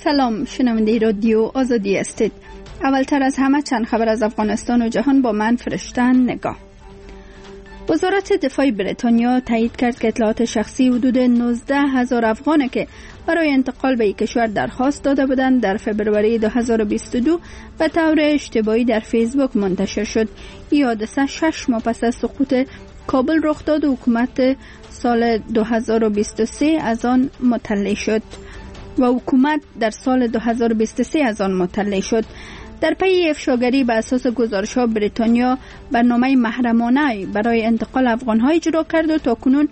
سلام، شنونده رادیو آزادی هستید. اولتر از همه چند خبر از افغانستان و جهان با من فرشتن نگاه. وزارت دفاع بریتانیا تایید کرد که اطلاعات شخصی حدود 19,000 افغان که برای انتقال به این کشور درخواست داده بودند در فبروری 2022 به طور اشتباهی در فیسبوک منتشر شد. این حادثه 6 ماه پس از سقوط کابل رخ داد و حکومت سال 2023 از آن مطلع شد در سال 2023 از آن مطلع شد. در پی افشاگری به اساس گزارش‌ها بریتانیا برنامه محرمانه برای انتقال افغان‌ها اجرا کرد و تاکنون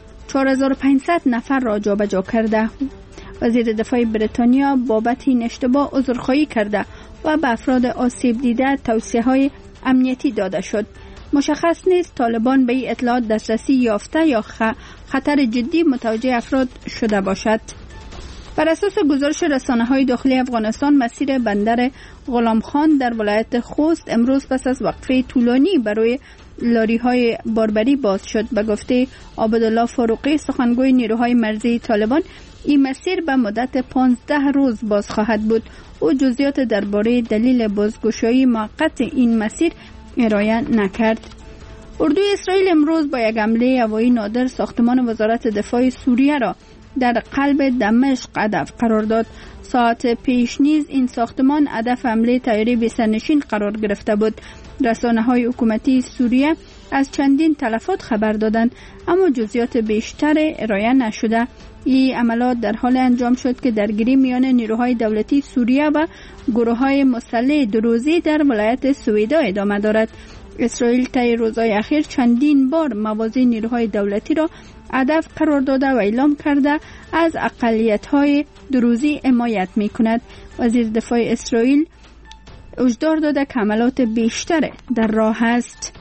4500 نفر را جابجا کرده. وزیر دفاع بریتانیا بابت این اشتباه عذرخواهی کرده و به افراد آسیب دیده توصیه‌های امنیتی داده شد. مشخص نیست طالبان به این اطلاعات دسترسی یافته یا خطر جدی متوجه افراد شده باشد. بر اساس گزارش رسانه‌های داخلی افغانستان، مسیر بندر غلام خان در ولایت خوست امروز پس از وقفه طولانی برای لاری‌های باربری باز شد. به گفته عبدالله فاروقی، سخنگوی نیروهای مرزی طالبان، این مسیر به مدت 15 روز باز خواهد بود. او جزئیات درباره دلیل بازگشایی موقت این مسیر ارائه نکرد. اردوی اسرائیل امروز با یک حمله هوایی نادر ساختمان وزارت دفاع سوریه را در قلب دمشق هدف قرار داد. ساعت پیش نیز این ساختمان هدف حمله طیاره بی‌سرنشین قرار گرفته بود. رسانه‌های حکومتی سوریه از چندین تلفات خبر دادند، اما جزئیات بیشتر ارائه نشده. این عملیات در حال انجام شد که درگیری میان نیروهای دولتی سوریه و گروه‌های مسلح دروزی در ولایت سویدا ادامه دارد. اسرائیل طی روزهای اخیر چندین بار مواضع نیروهای دولتی را هدف قرار داده و اعلام کرده از اقلیت‌های دروزی حمایت می‌کند. وزیر دفاع اسرائیل هشدار داده که حملات بیشتر در راه است.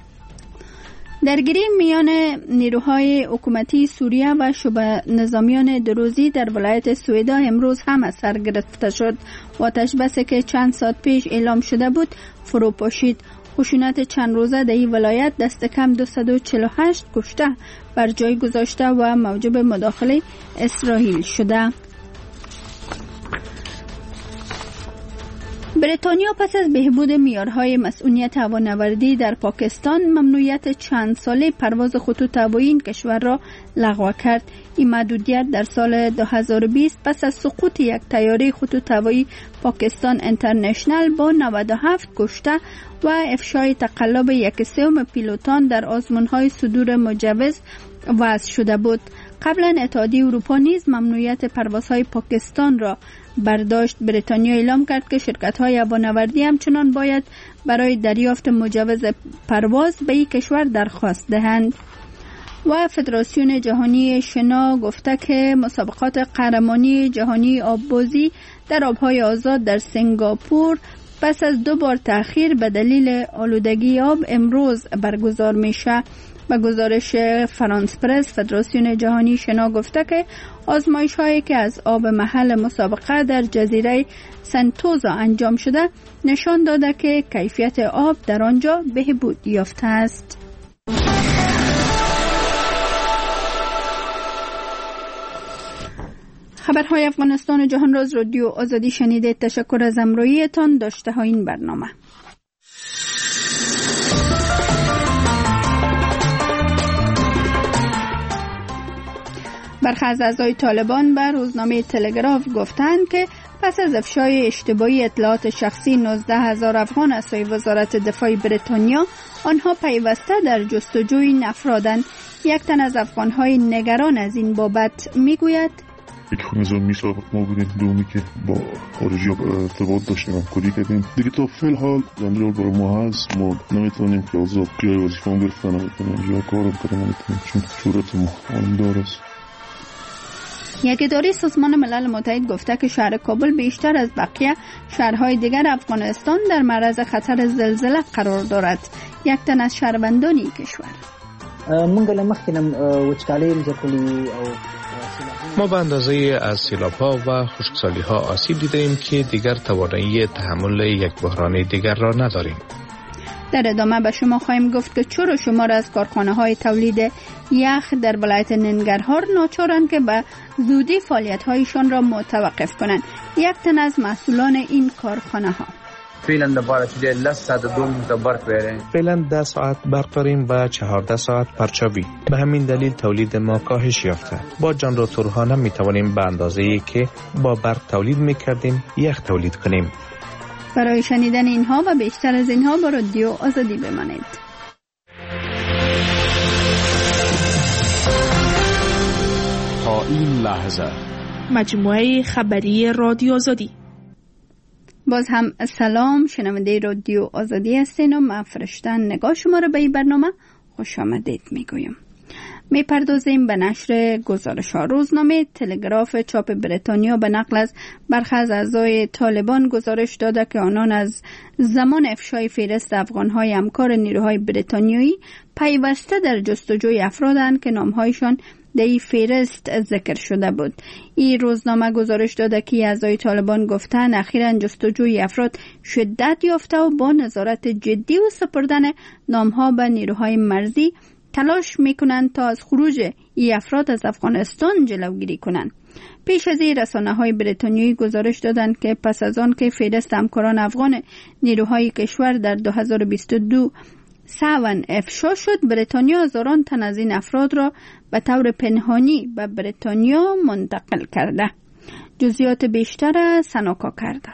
درگیری میان نیروهای حکومتی سوریه و شبه نظامیان دروزی در ولایت سویدا امروز هم از سر گرفته شد و آتش بسی که چند ساعت پیش اعلام شده بود فرو پاشید. خشونت چند روزه در این ولایت دست کم 248 کشته بر جای گذاشته و موجب مداخله اسرائیل شده. بریتانیا پس از بهبود معیارهای مسئولیت هوانوردی در پاکستان ممنوعیت چند ساله پرواز خطوط هوایی این کشور را لغو کرد. این محدودیت در سال 2020 پس از سقوط یک طیاره خطوط هوایی پاکستان اینترنشنال با 97 کشته و افشای تقلب 1/3 پیلوتان در آزمون‌های صدور مجوز وضع شده بود. قبلا اتحادیه اروپا نیز ممنوعیت پروازهای پاکستان را برداشت. بریتانیا اعلام کرد که شرکت‌های هوانوردی همچنان باید برای دریافت مجوز پرواز به این کشور درخواست دهند. و فدراسیون جهانی شنا گفته که مسابقات قهرمانی جهانی آببازی در آبهای آزاد در سنگاپور پس از 2 بار تأخیر به دلیل آلودگی آب امروز برگزار میشه. به گزارش فرانس پرس، فدراسیون جهانی شنا گفته که آزمایش‌هایی که از آب محل مسابقه در جزیره سنتوزا انجام شده نشان داده که کیفیت آب در آنجا بهبود یافته است. خبرهای افغانستان و جهان را از رادیو آزادی شنیدید. تشکر از همراهیتان. داشته ها این برنامه. برخی از اعضای طالبان به روزنامه تلگراف گفتند که پس از افشای اشتباهی اطلاعات شخصی 19,000 افغان از سوی وزارت دفاع بریتانیا، آنها پیوسته در جستجوی این افرادند. یک تن از افغان‌های نگران از این بابت میگوید: یک نظامی سابق ما بودیم، دومی که با خارجی ارتباط داشتیم، همکاری کردیم دیگه. تا فعل حال جنجال برای ما هست. ما نمیتونیم که آزاد جای وظیفه‌مون گرفتن، نمیتونیم جای کارم کنیم، نمیتونیم، چون صورت ما آلمدار است. یک اداره سازمان ملل متحد گفته که شهر کابل بیشتر از بقیه شهرهای دیگر افغانستان در معرض خطر زلزله قرار دارد. یک تن از شهروندان کشور: ما به اندازه از سیلاب‌ها و خشکسالی‌ها آسیب دیدیم که دیگر توانایی تحمل یک بحران دیگر را نداریم. در ادامه به شما خواهیم گفت که چرا شمار از کارخانه‌های تولید یخ در ولایت ننگرهار ناچارند که به زودی فعالیت‌هایشان را متوقف کنند. یک تن از مسئولان این کارخانه‌ها: فعلا دبار شده لسه دوم برق بیاره. فعلا 10 ساعت برق داریم و 14 ساعت پرچاوی. به همین دلیل تولید ما کاهش یافته. با جنراتورها نمیتوانیم به اندازه‌ای که با برق تولید میکردیم یخ تولید کنیم. برای شنیدن اینها و بیشتر از اینها با رادیو آزادی بمانید. تا این لحظه مجموعه خبری رادیو آزادی. باز هم سلام، شنونده رادیو آزادی هستین و من فرشتن نگاه شما را به این برنامه خوش آمدید میگویم. میپردازیم به نشر گزارش ها. روزنامه تلگراف چاپ بریتانیا به نقل از برخی از اعضای طالبان گزارش داده که آنان از زمان افشای فهرست افغان‌های همکار نیروهای بریتانیایی پیوسته در جستجوی افرادند که نامهایشان در این فهرست ذکر شده بود. این روزنامه گزارش داده که اعضای طالبان گفتند اخیراً جستجوی افراد شدت یافته و با نظارت جدی و سپردن نامها به نیروهای مرزی تلاش میکنند تا از خروج این افراد از افغانستان جلوگیری کنند. پیش از این رسانه‌های بریتانیایی گزارش دادند که پس از آن که فهرست همکاران افغان نیروهای کشور در 2022 سوان افشا شد، بریتانیا هزاران تن از این افراد را به طور پنهانی به بریتانیا منتقل کرده. جزئیات بیشتر سناکا کرده.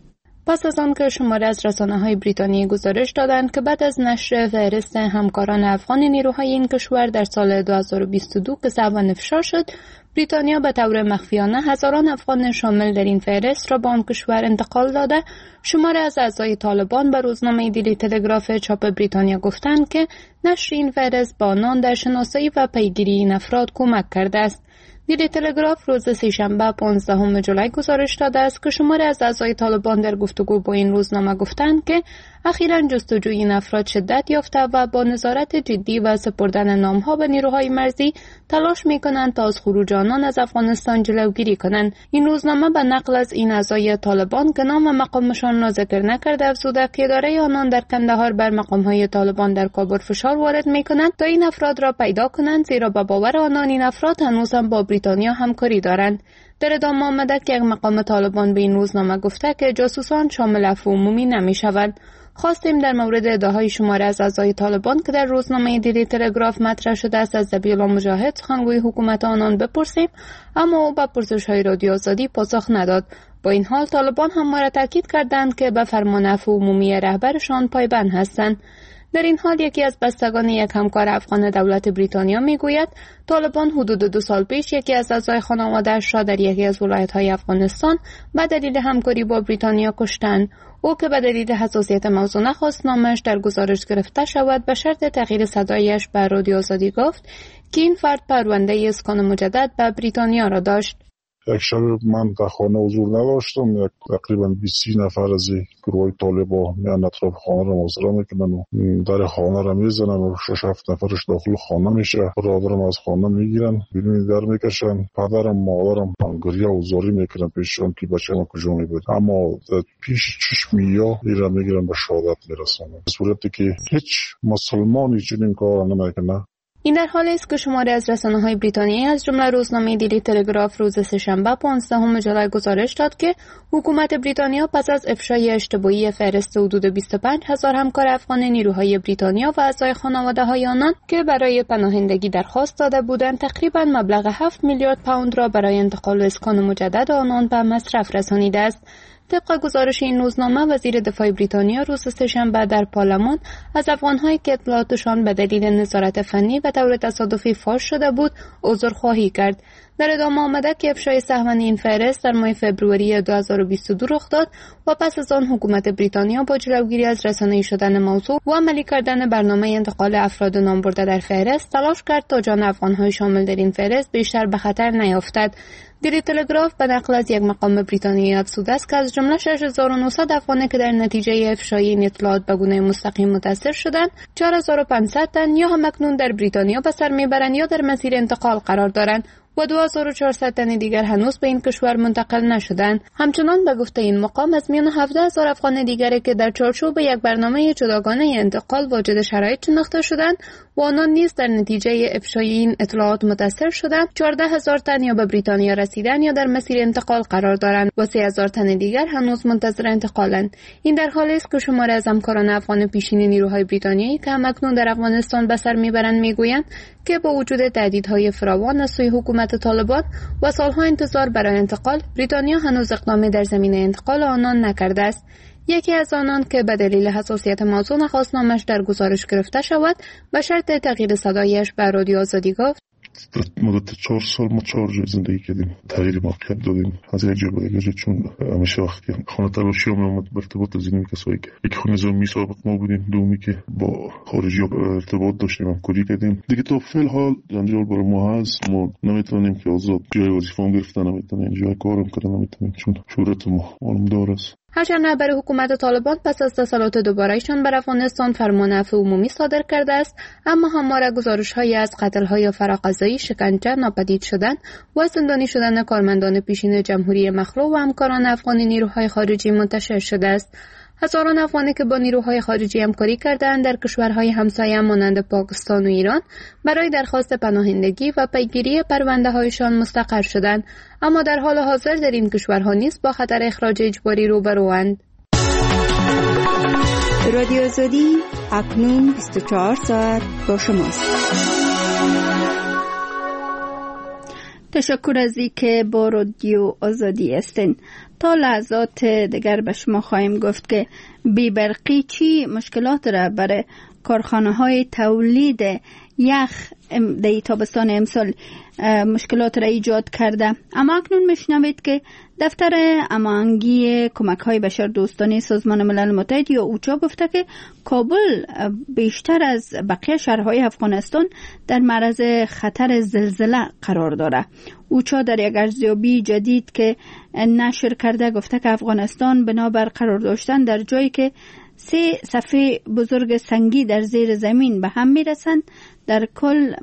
پس از آن که شماره از رسانه‌های بریتانیایی گزارش دادند که بعد از نشر فهرست همکاران افغان نیروهای این کشور در سال 2022 که سوان افشا شد، بریتانیا به طور مخفیانه هزاران افغان شامل در این فهرست را به آن کشور انتقال داده. شماره از اعضای طالبان به روزنامه دیلی تلگراف چاپ بریتانیا گفتند که نشر این فهرست با آنان در شناسایی و پیگیری این افراد کمک کرده است. دیلی تلگراف روز سه‌شنبه 15 جولای گزارش داده است که شماره از اعضای طالبان در گفتگو با این روزنامه گفتند که اخیراً جستجوی این افراد شدت یافته و با نظارت جدی و سپردن نامها به نیروهای مرزی تلاش می‌کنند تا از خروج آنان از افغانستان جلوگیری کنند. این روزنامه به نقل از این اعضای طالبان که نام و مقامشان را ذکر نکرده افزوده که اداره آنان در کندهار بر مقام‌های طالبان در کابل فشار وارد می‌کنند تا این افراد را پیدا کنند، زیرا به باور آنان این افراد هنوز هم با بریتانیا همکاری دارند. در ادامه آمده که یک مقام طالبان به این روزنامه گفته که جاسوسان شامل عفو عمومی نمی‌شوند. خواستیم در مورد ادعاهای شماره از اعضای طالبان که در روزنامه دیلی تلگراف مطرح شده است از ذبیح‌الله مجاهد سخنگوی حکومت آنان بپرسیم، اما او به پرسش‌های رادیو آزادی پاسخ نداد. با این حال طالبان هم ما را تاکید کردند که به فرمان عفو عمومی رهبرشان پایبند هستند. در این حال یکی از بستگان یک همکار افغان دولت بریتانیا میگوید طالبان حدود 2 سال پیش یکی از اعضای خانواده‌اش را در یکی از ولایت‌های افغانستان به دلیل همکاری با بریتانیا کشتند. او که به دلیل حساسیت موضوع نخواست نامش در گزارش گرفته شود به شرط تغییر صدایش به رادیو آزادی گفت که این فرد پرونده اسکان مجدد به بریتانیا را داشت. یک شب من در خانه حضور نداشتم. تقریبا 20 نفر از گروه طالبان میان اطراف خانه را محاصره میکنن و در خانه را میزنن و 6-7 نفرش داخل خانه میشه. برادرم از خانه میگیرن، بیرون در میکشن. پدرم مادرم گریه و زاری میکنن پیششون که بچه‌م کجا میبود، اما پیش چشم یا ایران میگیرن به شهادت میرسن، به صورتی که هیچ مسلمانی چنین کار نمیکنه. این در حالی است که شماره از رسانه‌های بریتانیایی از جمله روزنامه دیلی تلگراف روز سه‌شنبه 15 جولای گزارش داد که حکومت بریتانیا پس از افشای اشتباهی فهرست حدود 25,000 همکار افغان نیروهای بریتانیا و اعضای خانواده‌های آنان که برای پناهندگی درخواست داده بودند تقریباً مبلغ 7 میلیارد پوند را برای انتقال و اسکان مجدد آنان به مصرف رسانیده است. طبق گزارش این روزنامه وزیر دفاع بریتانیا روز سه‌شنبه در پارلمان از افغان‌هایی که اطلاعاتشان به دلیل نظارت فنی به طور تصادفی فاش شده بود عذرخواهی کرد. در ادامه آمده که افشای سهماً این فهرست در ماه فوریه 2022 رخ داد و پس از آن حکومت بریتانیا با جلوگیری از رسانه‌ای شدن موضوع و عملی کردن برنامه انتقال افراد نامبرده در فهرست تلاش کرد تا جان افغان‌های شامل در این فهرست بیشتر به خطر نیفتد. دیلی تلگراف به نقل از یک مقام بریتانیایی افزوده است که از جمله 6900 افغانی که در نتیجه افشای این اطلاعات به گونه مستقیم متاثر شدند، 4500 تن یا هم اکنون در بریتانیا به سر میبرند یا در مسیر انتقال قرار دارند. و 2400 تن دیگر هنوز به این کشور منتقل نشدند. همچنان به گفته این مقام از میان 17000 افغان دیگری که در چارچوب یک برنامه جداگانه انتقال واجد شرایط شناخته شدند و آنان نیز در نتیجه افشای این اطلاعات متاثر شدند، 14000 تن یا به بریتانیا رسیدن یا در مسیر انتقال قرار دارند و 3000 تن دیگر هنوز منتظر انتقالند. این در حالی است که شماری از همکاران افغان پیشین نیروهای بریتانیایی که همکنون در افغانستان به سر میبرند میگویند که با وجود تهدیدهای فراوان از سوی حکومت طالبان و سالها انتظار برای انتقال، بریتانیا هنوز اقدامی در زمینه انتقال آنان نکرده است. یکی از آنان که به دلیل حساسیت موضوع نخواست نامش در گزارش گرفته شود به شرط تغییر صدایش به رادیو آزادی گفت: مدت 4 سال ما 4 جای زندگی کردیم، تغییر موقعیت دادیم از یک جا به دیگر جا، چون همیشه وقتی خانه تلاشی هم اومد به ارتباط از این کسایی که یک خونه نظامی سابق ما بودیم، دومی که با خارجی‌ها ارتباط داشتیم همکاری کردیم دیگه. تا فعل حال جنجال برای ما هست، ما نمیتونیم که آزاد جای وظیفه‌مون گرفتن، نمیتونیم جای کارم کردن، نمیتونیم چون شهرت ما معلوم‌دار است. هرچند رهبر حکومت طالبان پس از تسلط دوباره‌شان بر افغانستان فرمان عفو عمومی صادر کرده است، اما همواره گزارش‌هایی از قتل‌های فراقضایی، شکنجه، ناپدید شدن و زندانی شدن کارمندان پیشین جمهوری مخلوع و همکاران افغان نیروهای خارجی منتشر شده است. هزاران افغانی که با نیروهای خارجی همکاری کردند در کشورهای همسایه مانند پاکستان و ایران برای درخواست پناهندگی و پیگیری پرونده‌هایشان مستقر شدند، اما در حال حاضر در این کشورها نیز با خطر اخراج اجباری روبروند. رادیو آزادی اکنون 24 ساعت با شماست. تشکر از اینکه با رادیو آزادی هستین. تا لحظات دیگر به شما خواهیم گفت که بی‌برقی چی مشکلات را برای کارخانه‌های تولید یخ در تابستان امسال مشکلات را ایجاد کرده. اما اکنون میشنوید که دفتر هماهنگی کمک‌های بشردوستانه سازمان ملل متحد یا اوچا گفته که کابل بیشتر از بقیه شهرهای افغانستان در معرض خطر زلزله قرار داره. اوچا در یک ارزیابی جدید که نشر کرده گفته که افغانستان بنابر قرار داشتن در جایی که 3 صفحه بزرگ سنگی در زیر زمین به هم میرسند، در کل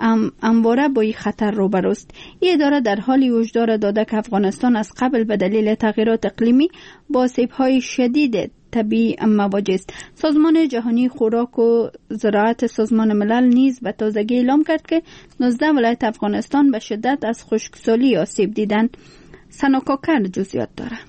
همواره با این خطر روبروست. این اداره در حالی هشدار داده که افغانستان از قبل به دلیل تغییرات اقلیمی با آسیب‌های شدید طبیعی مواجه است. سازمان جهانی خوراک و زراعت سازمان ملل نیز به تازگی اعلام کرد که 19 ولایت افغانستان به شدت از خشکسالی آسیب دیدند. سناکاکر جزئیات داره.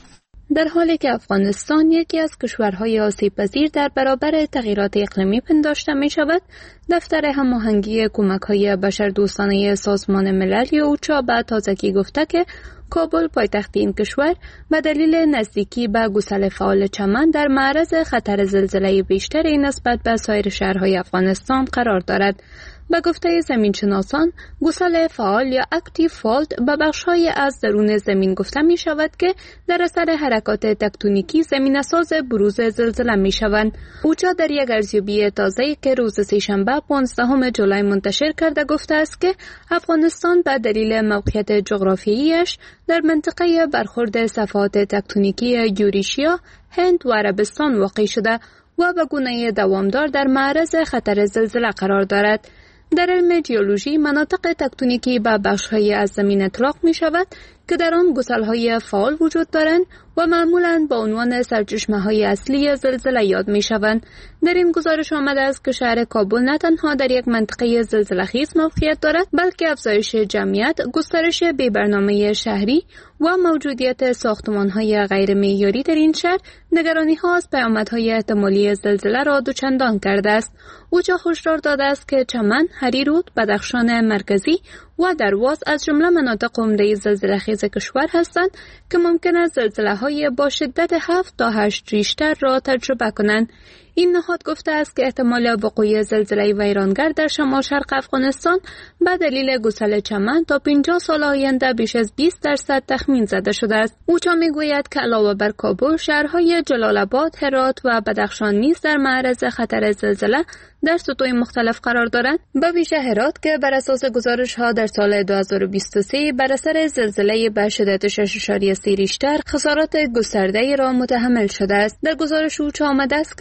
در حالی که افغانستان یکی از کشورهای آسیب‌پذیر در برابر تغییرات اقلیمی پنداشته می شود، دفتر هماهنگی کمک‌های بشردوستانه سازمان ملل یا اوچا به تازگی گفته که کابل پایتخت این کشور به دلیل نزدیکی به گسل فعال چمن در معرض خطر زلزله بیشتری نسبت به سایر شهرهای افغانستان قرار دارد. به گفته زمینشناسان، گسل فعال یا اکتیو فالت به بخش‌های از درون زمین گفته می شود که در اثر حرکات تکتونیکی زمینه‌ساز بروز زلزله می شوند. اوچا در یک ارزیابی تازه‌ای که روز سه‌شنبه 15 جولای منتشر کرده گفته است که افغانستان به دلیل موقعیت جغرافیاییش در منطقه برخورد صفحات تکتونیکی یوریشیا، هند و عربستان واقع شده و به گونه دوامدار در معرض خطر زلزله قرار دارد. در علم جیولوژی مناطق تکتونیکی به بخش‌های از زمین اطلاق می شود که در آن گسل‌های فعال وجود دارند و معمولاً با عنوان سرچشمه‌های اصلی زلزله یاد می شوند. در این گزارش آمده است که شهر کابل نه تنها در یک منطقه زلزله‌خیز موقعیت دارد، بلکه افزایش جمعیت، گسترش بی‌برنامه شهری و موجودیت ساختمان‌های غیر معیاری در این شهر نگرانی‌ها از پیامدهای احتمالی زلزله را دوچندان کرده است. اوچا هشدار داده است که چمن، هریرود، بدخشان مرکزی و درواز از جمله مناطق عمده زلزله‌خیز کشور هستند که ممکن است زلزله‌های با شدت 7 تا 8 ریشتر را تجربه کنند. این نهاد گفته است که احتمال وقوع زلزله ویرانگر در شمال شرق افغانستان به دلیل گسل چمن تا 50 سال آینده بیش از 20% تخمین زده شده است. اوچا میگوید که علاوه بر کابل، شهرهای جلال آباد، هرات و بدخشان نیز در معرض خطر زلزله در سطوح مختلف قرار دارند. به ویژه هرات که بر اساس گزارش‌ها در سال 2023 بر اثر زلزله به شدت 6.3 ریشتر خسارات گسترده‌ای را متحمل شده است. در گزارش اوچا آمده است که طی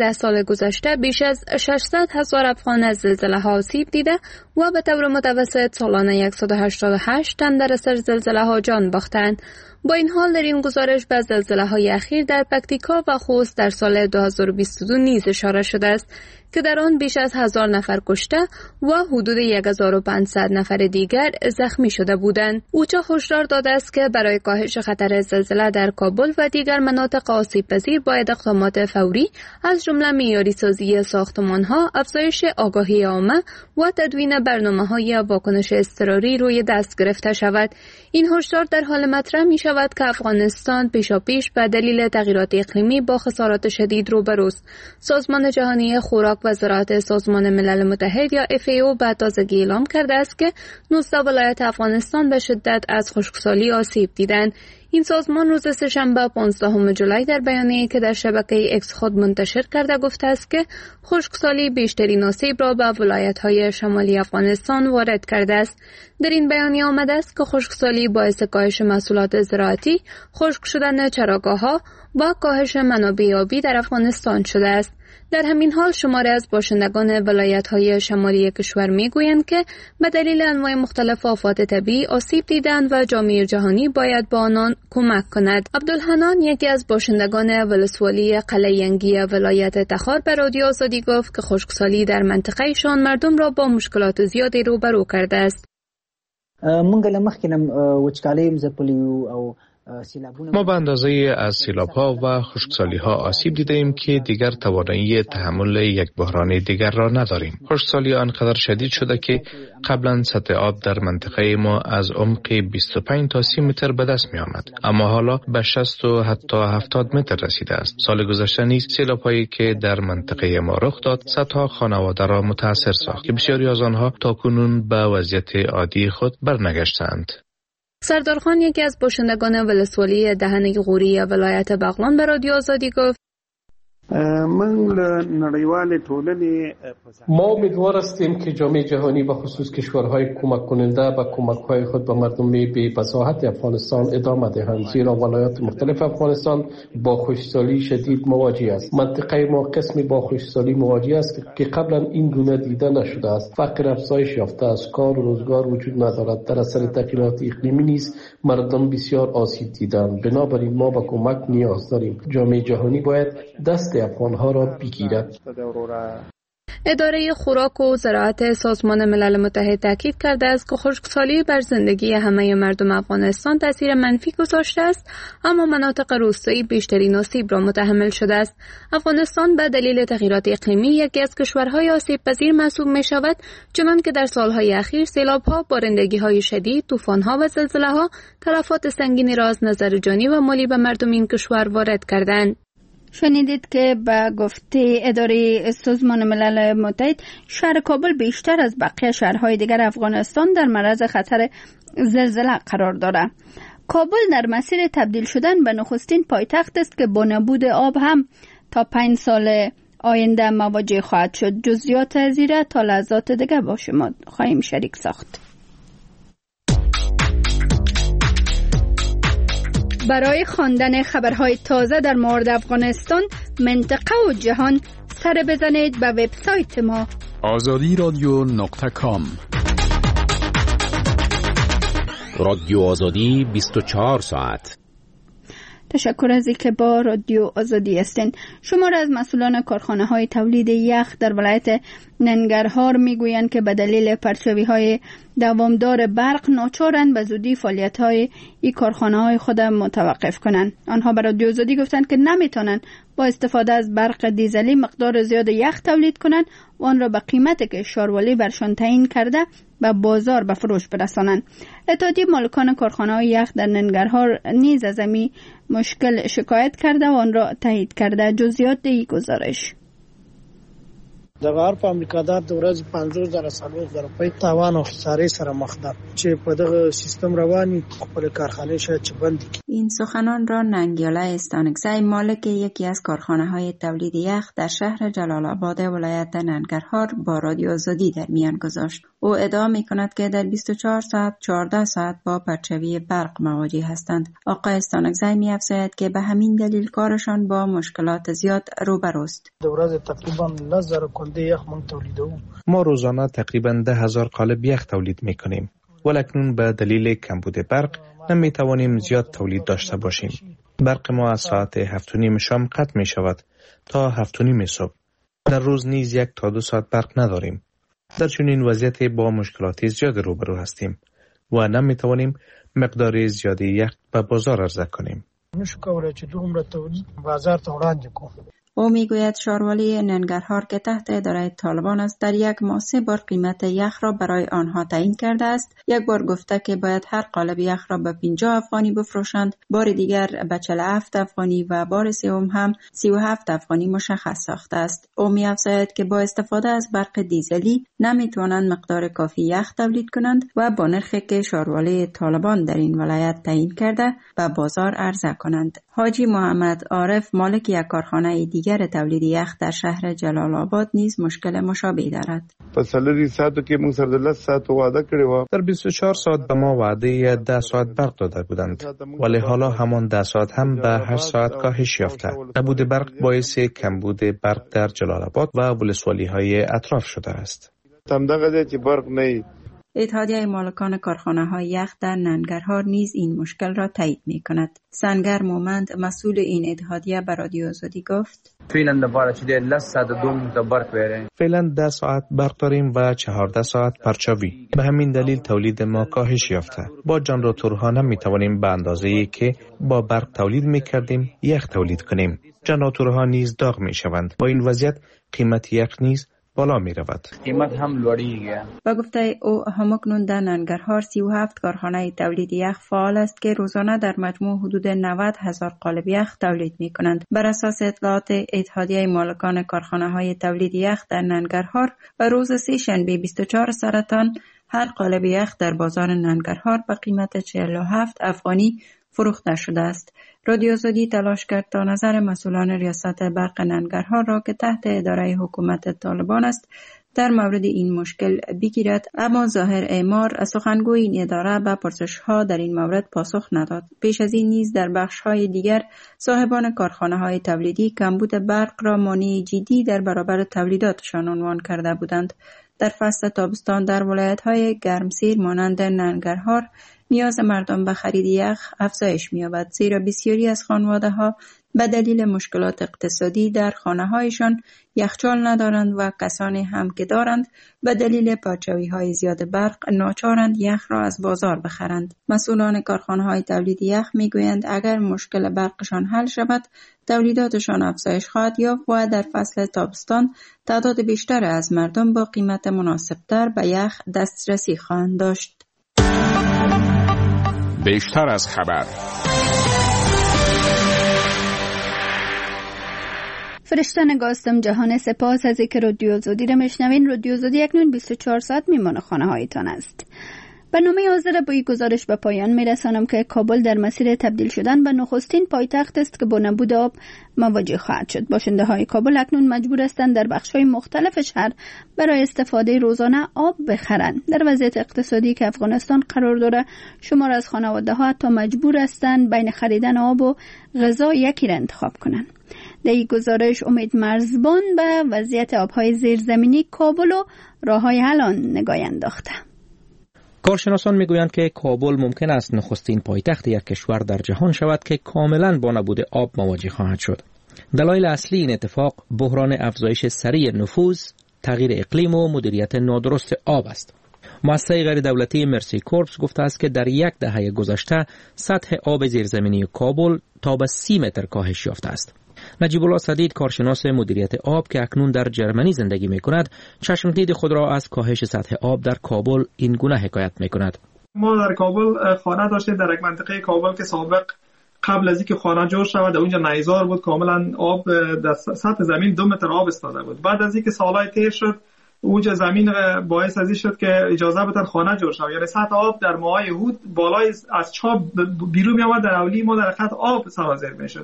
10 سال گذشته بیش از 600,000 افغان از زلزله‌ها آسیب دیده و به طور متوسط سالانه 188 تن در اثر زلزله‌ها جان باختند. با این حال در این گزارش به زلزله‌های اخیر در پکتیکا و خوست در سال 2022 نیز اشاره شده است که در آن بیش از 1000 نفر کشته و حدود 1500 نفر دیگر زخمی شده بودند. اوچا هشدار داده است که برای کاهش خطر زلزله در کابل و دیگر مناطق آسیب‌پذیر باید اقدامات فوری از جمله معیاری سازی ساختمان‌ها، افزایش آگاهی عامه و تدوین برنامه‌های واکنش اضطراری روی دست گرفته شود. این هشدار در حال مطرح می شود که افغانستان پیشاپیش به دلیل تغییرات اقلیمی با خسارات شدید روبروست. سازمان جهانی خوراک و زراعت سازمان ملل متحد یا FAO به تازگی اعلام کرده است که 19 ولایت افغانستان به شدت از خشکسالی آسیب دیدند. این سازمان روز سه‌شنبه 15 جولای در بیانیه‌ای که در شبکه اکس خود منتشر کرده گفته است که خشکسالی بیشترین آسیب را به ولایت‌های شمالی افغانستان وارد کرده است. در این بیانیه آمده است که خشکسالی باعث کاهش محصولات زراعتی، خشک شدن چراگاه‌ها و کاهش منابع آبی در افغانستان شده است. در همین حال شماری از باشندگان ولایت‌های شمالی کشور می‌گویند که به دلیل انواع مختلف آفات طبیعی آسیب دیدند و جامعه جهانی باید به آنان کمک کند. عبدالحنان یکی از باشندگان ولسوالی قلعه ینگی ولایت تخار به رادیو آزادی گفت که خشکسالی در منطقه شان مردم را با مشکلات زیادی روبرو کرده است. ما به اندازه از سیلاب‌ها و خشکسالی‌ها آسیب دیدیم که دیگر توانایی تحمل یک بحران دیگر را نداریم. خشکسالی آنقدر شدید شده که قبلا سطح آب در منطقه ما از عمق 25 تا 30 متر به دست می آمد، اما حالا به 60 و حتی 70 متر رسیده است. سال گذشته نیز سیلاب‌هایی که در منطقه ما رخ داد صدها خانواده را متاثر ساخت که بسیاری از آنها تاکنون به وضعیت عادی خود برنگشتند. سردار خان یکی از باشندگان ولسوالی دهنه غوری ولایت بغلان به رادیو آزادی گفت ما امیدوار هستیم که جامعه جهانی و خصوص کشورهای کمک کننده به کمک‌های خود به مردم بی بصاحت افغانستان ادامه دهند، زیرا ولایات مختلف افغانستان با خشکسالی شدید مواجه است. منطقه ما قسمی با خشکسالی مواجه است که قبلا این گونه دیده نشده است. فقر افزایش یافته است، کار و روزگار وجود ندارد. در اثر تغییرات اقلیمی نیز مردم بسیار آسیب دیدند. بنابراین ما به کمک نیاز داریم. جامعه جهانی باید دست افغانها را بگیرد. اداره خوراک و زراعت سازمان ملل متحد تاکید کرده است که خشکسالی بر زندگی همه مردم افغانستان تاثیر منفی گذاشته است، اما مناطق روستایی بیشترین آسیب را متحمل شده است. افغانستان به دلیل تغییرات اقلیمی یکی از کشورهای آسیب پذیر محسوب می شود، چنان که در سالهای اخیر سیلاب‌ها، بارندگی‌های شدید، طوفان‌ها و زلزله‌ها تلفات سنگینی را از نظر جانی و مالی به مردم این کشور وارد کردند. شنیدید که به گفته اداره سازمان ملل متحد شهر کابل بیشتر از بقیه شهرهای دیگر افغانستان در معرض خطر زلزله قرار دارد. کابل در مسیر تبدیل شدن به نخستین پایتخت است که با نبود آب هم تا 5 سال آینده مواجه خواهد شد. جزئیات از این تا لحظات دیگر با شما خواهیم شریک ساخت. برای خواندن خبرهای تازه در مورد افغانستان، منطقه و جهان سر بزنید به وبسایت ما azadiradyo.com. رادیو آزادی 24 ساعت. تشکر از اینکه با رادیو آزادی هستین. شمار از مسئولان کارخانه‌های تولید یخ در ولایت ننگرهار میگویند که به دلیل پرچاوی‌های دوامدار برق ناچارند به زودی فعالیت‌های این کارخانه‌های خود متوقف کنند. آنها به رادیو آزادی گفتند که نمیتونند با استفاده از برق دیزلی مقدار زیاد یخ تولید کنند و آن را به قیمتی که شاروالی برشان تعیین کرده به بازار به فروش برسانند. اتحادیه مالکان کارخانه‌های یخ در ننگرهار نیز از این مشکل شکایت کرده و آن را تایید کرده. جزئیات این گزارش. دغه هر فابریکادار د ورځې 50,000 روپۍ تاوان او خسارې سره مخ ده چې په دغه سیستم رواني خپل کارخانه شاید چې بند کړي. این سخنان را ننگیاله استانکزی مالک یکی از کارخانه‌های تولید یخ در شهر جلال آباد ولایت ننگرهار با رادیو آزادی در میان گذاشت. او او ادعا می کند که در 24 ساعت 14 ساعت با پرچوی برق مواجه هستند. آقای استانکزی می افزاید که به همین دلیل کارشان با مشکلات زیاد روبروست. ما روزانه تقریبا 10,000 قالب یخ تولید می کنیم. ولکنون به دلیل کمبود برق نمی توانیم زیاد تولید داشته باشیم. برق ما از ساعت 7:30 شام قطع می شود تا 7:30 صبح. در روز نیز 1 تا 2 ساعت برق نداریم. در چنین وضعیتی با مشکلات زیاد روبرو هستیم و نمی توانیم مقدار زیادی یخ به بازار عرضه کنیم. او میگوید شاروالی ننگرهار که تحت اداره طالبان است در یک ماه 3 بار قیمت یخ را برای آنها تعیین کرده است. یک بار گفته که باید هر قالب یخ را به 50 افغانی بفروشند، بار دیگر به 47 افغانی و بار سوم هم 37 افغانی مشخص ساخته است. او می‌افزاید که با استفاده از برق دیزلی نمی‌توانند مقدار کافی یخ تولید کنند و با نرخی که شاروالی طالبان در این ولایت تعیین کرده به بازار عرضه کنند. حاجی محمد عارف مالک یک کارخانه دیگر تولید یخ در شهر جلال آباد نیز مشکل مشابهی دارد. در 24 ساعت به ما وعده 10 ساعت برق داده بودند، ولی حالا همان 10 ساعت هم به 8 ساعت کاهش یافته. نبود برق باعث کمبود برق در جلال آباد و ولسوالی های اطراف شده است. اتحادیه مالکان کارخانه‌های یخ در ننگرهار نیز این مشکل را تایید می‌کند. سنگر مومند مسئول این اتحادیه به رادیو آزادی گفت: فعلا 10 ساعت برق داریم و 14 ساعت پرچاوی. به همین دلیل تولید ما کاهش یافته. با جنراتورها نمی‌توانیم به اندازه‌ای که با برق تولید می‌کردیم یخ تولید کنیم. جنراتورها نیز داغ می‌شوند. با این وضعیت قیمت یخ نیز بالا می رود. قیمت هم لوړیږي. با گفته او همکنون در ننگرهار 37 کارخانه تولید یخ فعال است که روزانه در مجموع حدود 90,000 قالب یخ تولید می کنند. بر اساس اطلاعات اتحادیه مالکان کارخانه های تولید یخ در ننگرهار و روز سه‌شنبه 24 سرطان هر قالب یخ در بازار ننگرهار به قیمت 47 افغانی فروخته شده است. رادیو آزادی تلاش کرد تا نظر مسئولان ریاست برق ننگرهار را که تحت اداره حکومت طالبان است در مورد این مشکل بگیرد، اما ظاهر اعمار سخنگوی این اداره به پرسش‌ها در این مورد پاسخ نداد. پیش از این نیز در بخش‌های دیگر صاحبان کارخانه‌های تولیدی کمبود برق را مانع جدی در برابر تولیداتشان عنوان کرده بودند. در فصل تابستان در ولایت‌های گرمسیر مانند ننگرهار نیاز مردم به خرید یخ افزایش می‌یابد، زیرا بسیاری از خانواده‌ها به دلیل مشکلات اقتصادی در خانه‌هایشان یخچال ندارند و کسانی هم که دارند به دلیل پرچاوی‌های زیاد برق ناچارند یخ را از بازار بخرند. مسئولان کارخانه‌های تولید یخ می‌گویند اگر مشکل برقشان حل شود، تولیداتشان افزایش خواهد یافت و در فصل تابستان تعداد بیشتر از مردم با قیمت مناسب‌تر به یخ دسترسی خواهند داشت. بیشتر از خبر. فرشته نگاستم جهان، سپاس از اینکه رادیو آزادی را میشنوین. رادیو آزادی اکنون 24 ساعت میمانه خانه هایتان است. برنامه حاضر با این گزارش به پایان میرسانم که کابل در مسیر تبدیل شدن به نخستین پایتخت است که با نبود آب مواجه خواهد شد. باشنده های کابل اکنون مجبور هستند در بخش های مختلف شهر برای استفاده روزانه آب بخرند. در وضعیت اقتصادی که افغانستان قرار داره، شمار از خانواده ها حتی مجبور هستند بین خریدن آب و غذا یکی را انتخاب کنند. در این گزارش امید مرزبان به وضعیت آبهای زیرزمینی کابل و راههای حل آن نگاه انداخته. کارشناسان میگویند که کابل ممکن است نخستین پایتخت یک کشور در جهان شود که کاملا با نبود آب مواجه خواهد شد. دلایل اصلی این اتفاق بحران افزایش سریع نفوذ، تغییر اقلیم و مدیریت نادرست آب است. مؤسسه غیر دولتی مرسی کورپس گفته است که در یک دهه گذشته سطح آب زیرزمینی کابل تا به 30 متر کاهش یافته است. نجیب الله صدید، کارشناس مدیریت آب که اکنون در جرمنی زندگی می کند، چشمدید خود را از کاهش سطح آب در کابل این گونه حکایت می کند. ما در کابل خانه داشتیم در یک منطقه کابل که سابق قبل از اینکه خانه جور شود اونجا نیزار بود، کاملا آب در سطح زمین 2 متر آب استاده بود. بعد از اینکه سالهای تیر شد اونجا زمین باعث از این شد که اجازه بدن خانه جور شود، یعنی سطح آب در ماهای هود بالای از چاه بیرون می آمد، در اولی ما در خط آب سرازیر می شد.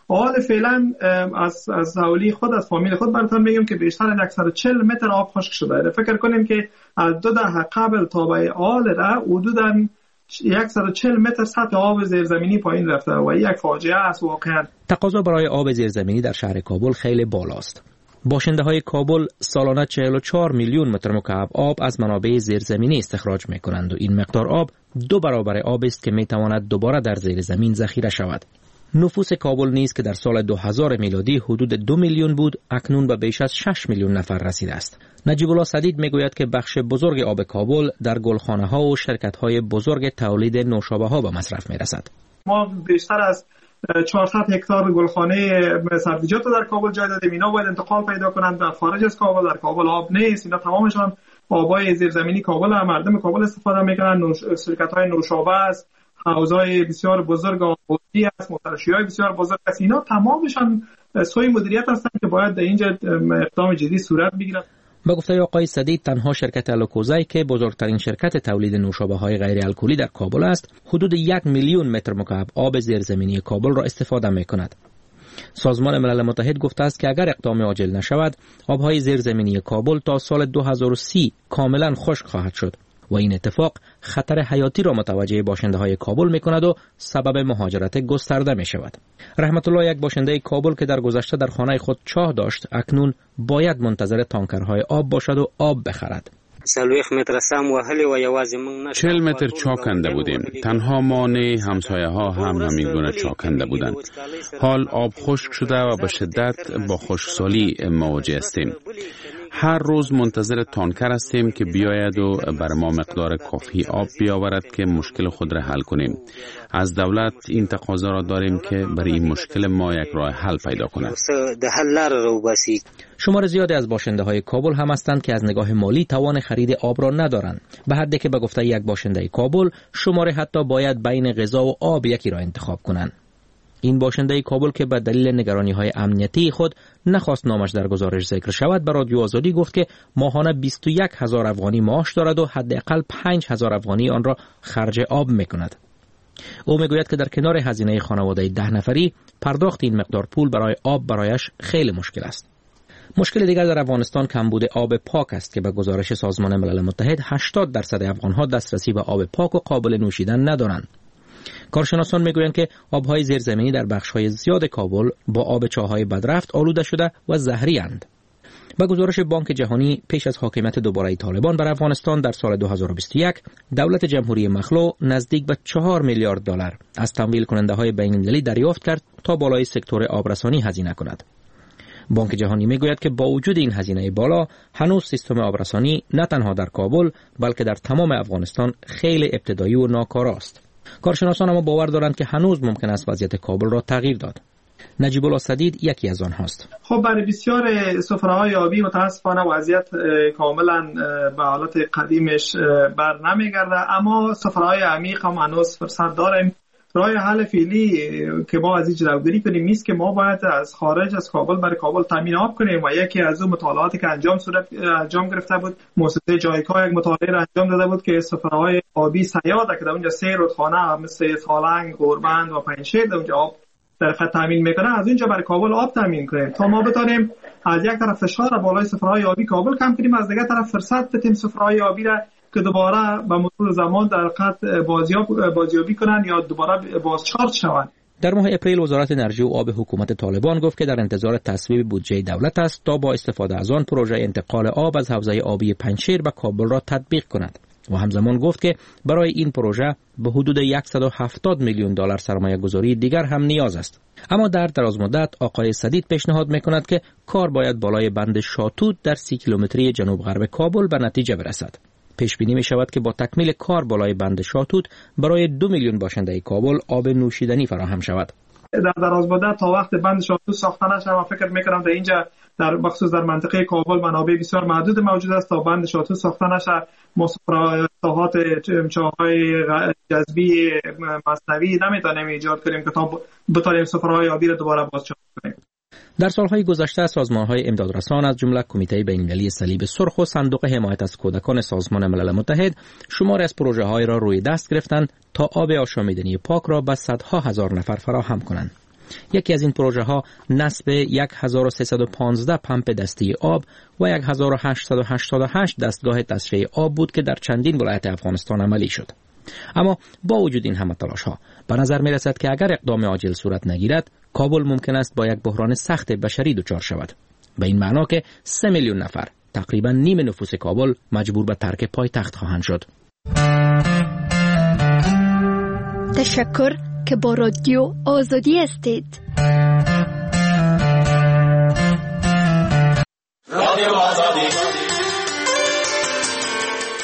حال فعلا از حوالی خود از فامیل خود براتون میگم که بیشتر از 140 متر آب خشک شده. فکر کنیم که از 2 دهه قبل تا به حال حدوداً 140 متر سطح آب زیرزمینی پایین رفته و یک فاجعه است واقعا. تقاضا برای آب زیرزمینی در شهر کابل خیلی بالاست. باشنده های کابل سالانه 44 میلیون متر مکعب آب از منابع زیرزمینی استخراج می کنند و این مقدار آب 2 برابر آب است که می تواند دوباره در زیر زمین ذخیره شود. نفوس کابل نیز که در سال 2000 میلادی حدود 2 میلیون بود، اکنون به بیش از 6 میلیون نفر رسیده است. نجیب الله سدید میگوید که بخش بزرگ آب کابل در گلخانه ها و شرکت های بزرگ تولید نوشابه ها به مصرف می رسد. ما بیشتر از 400 هکتار گلخانه سبزیجات در کابل جای دادیم. اینا باید انتقال پیدا کنند در خارج از کابل. در کابل آب نیست. اینا تمامشان آبای زیرزمینی کابل هم مردم کابل استفاده میکنن. شرکت‌های نوشابه است، حوضای بسیار بزرگ آبی است، موترشی‌های بسیار بزرگ است. اینا تمامشان سوی مدیریت هستند که باید در اینجا اقدام جدی صورت بگیرد. با گفته آقای سدید، تنها شرکت الوکوزای که بزرگترین شرکت تولید نوشابه های غیر الکلی در کابل است، حدود 1 میلیون متر مکعب آب زیرزمینی کابل را استفاده می کند. سازمان ملل متحد گفته است که اگر اقدام عاجل نشود، آبهای زیرزمینی کابل تا سال 2030 کاملا خشک خواهد شد و این اتفاق خطر حیاتی را متوجه باشنده های کابل می کند و سبب مهاجرت گسترده می شود. رحمت الله، یک باشنده کابل که در گذشته در خانه خود چاه داشت، اکنون باید منتظر تانکرهای آب باشد و آب بخرد. 40 متر چاه کنده بودیم. تنها ما نه، همسایه ها هم همین گونه چاه کنده بودند. حال آب خشک شده و به شدت با خشکسالی مواجه هستیم. هر روز منتظر تانکر هستیم که بیاید و بر ما مقدار کافی آب بیاورد که مشکل خود را حل کنیم. از دولت این تقاضا را داریم که برای این مشکل ما یک راه حل پیدا کند. شمار زیادی از باشنده های کابل هم هستند که از نگاه مالی توان خرید آب را ندارند. به حدی که به گفته یک باشنده کابل، شماره حتی باید بین غذا و آب یکی را انتخاب کنند. این باشنده کابل که به دلیل نگرانی‌های امنیتی خود نخواست نامش در گزارش ذکر شود، به رادیو آزادی گفت که ماهانه 21,000 افغانی معاش دارد و حداقل 5,000 افغانی آن را خرج آب می‌کند. او میگوید که در کنار هزینه خانواده 10 نفری، پرداخت این مقدار پول برای آب برایش خیلی مشکل است. مشکل دیگر در افغانستان کمبود آب پاک است که به گزارش سازمان ملل متحد 80% افغان‌ها دسترسی به آب پاک و قابل نوشیدن ندارند. کارشناسان میگویند که آبهای زیرزمینی در بخش‌های زیاد کابل با آب چاه‌های بدرفت آلوده شده و زهری اند. با گزارش بانک جهانی، پیش از حاکمیت دوباره طالبان بر افغانستان در سال 2021، دولت جمهوری مخلوع نزدیک به 4 میلیارد دلار از تمویل کننده‌های بین‌المللی دریافت کرد تا بالای سکتور آبرسانی هزینه کند. بانک جهانی میگوید که با وجود این هزینه بالا، هنوز سیستم آبرسانی نه تنها در کابل بلکه در تمام افغانستان خیلی ابتدایی و ناکارا است. کارشناسان اما باور دارند که هنوز ممکن است وضعیت کابل را تغییر داد. نجیب الله سدید یکی از آنهاست. خب برای بسیار سفره‌های آبی متاسفانه وضعیت کاملا به حالت قدیمش بر نمیگرده، اما سفرهای عمیق هم هنوز فرصت داریم. راه حل فعلی که ما از این جلوگیری کنیم نیست که ما باید از خارج از کابل برای کابل تامین آب کنیم و یکی از اون مطالعاتی که انجام گرفته بود، مؤسسه جایکا یک مطالعه را انجام داده بود که سفرهای آبی سیاده که در اونجا 3 رودخانه مثل سالنگ، گوربند و پنجشیر در اونجا آب در خط تامین میکنه، از اینجا برای کابل آب تامین کنیم تا ما بتونیم از یک طرف فشار بالای سفرهای آبی کابل کم کنیم، از دیگر طرف فرصت بدیم سفرهای آبی را که دوباره به مرور زمان در خط بازیابی کنن یا دوباره بازچارج شوند. در ماه اپریل وزارت انرژی و آب حکومت طالبان گفت که در انتظار تصویب بودجه دولت است تا با استفاده از آن پروژه انتقال آب از حوزه آبی پنجشیر به کابل را تطبیق کند و همزمان گفت که برای این پروژه به حدود 170 میلیون دلار سرمایه گذاری دیگر هم نیاز است. اما در دراز مدت آقای سدید پیشنهاد میکند که کار باید بالای بند شاتوت در 30 کیلومتری جنوب غرب کابل به نتیجه برسد. پیش بینی می شود که با تکمیل کار بالای بند شاتوت برای 2 میلیون باشنده کابل آب نوشیدنی فراهم شود. در دراز مدت تا وقت بند شاتوت ساخته نشه، من فکر میکنم در اینجا در بخصوص در منطقه کابل منابع بسیار محدود موجود است. تا بند شاتوت ساخته نشه، مسافرات چاهای جذبی مصنوعی نمیتونیم ایجاد کنیم که تا بتونیم سفرهای آبی را دوباره بازچارج کنیم. در سالهای گذشته سازمان‌های امدادرسان از جمله کمیته بین‌المللی صلیب سرخ و صندوق حمایت از کودکان سازمان ملل متحد شماری از پروژه‌های را روی دست گرفتند تا آب آشامیدنی پاک را به صدها هزار نفر فراهم کنند. یکی از این پروژه ها نصب 1315 پمپ دستی آب و 1888 دستگاه تصفیه آب بود که در چندین ولایت افغانستان عملی شد. اما با وجود این همه تلاش ها به نظر می رسد که اگر اقدام عاجل صورت نگیرد، کابل ممکن است با یک بحران سخت بشری دچار شود. به این معنا که 3 میلیون نفر، تقریبا نیم نفوس کابل، مجبور به ترک پایتخت خواهند شد. تشکر که با رادیو آزادی هستید. رادیو آزادی